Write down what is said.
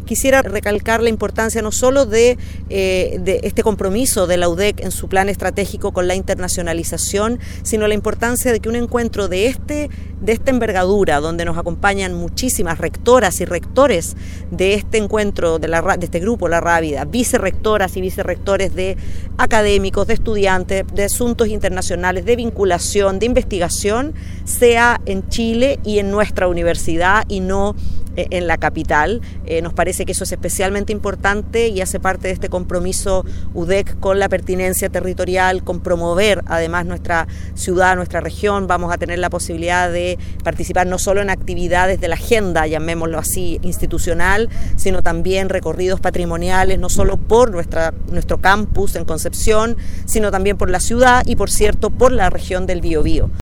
quisiera recalcar la importancia no solo de este compromiso de la UDEC en su plan estratégico con la internacionalización, sino la importancia de que un encuentro de esta envergadura, donde nos acompañan muchísimas rectoras y rectores de este encuentro, de este grupo La Rábida, vicerrectoras y vicerrectores de académicos, de estudiantes, de asuntos internacionales, de vinculación, de investigación, sea en Chile y en nuestra universidad y no en la capital. Nos parece que eso es especialmente importante y hace parte de este compromiso UDEC con la pertinencia territorial, con promover además nuestra ciudad, nuestra región. Vamos a tener la posibilidad de participar no solo en actividades de la agenda, llamémoslo así, institucional, sino también recorridos patrimoniales, no solo por nuestro campus en Concepción, sino también por la ciudad y, por cierto, por la región del Biobío.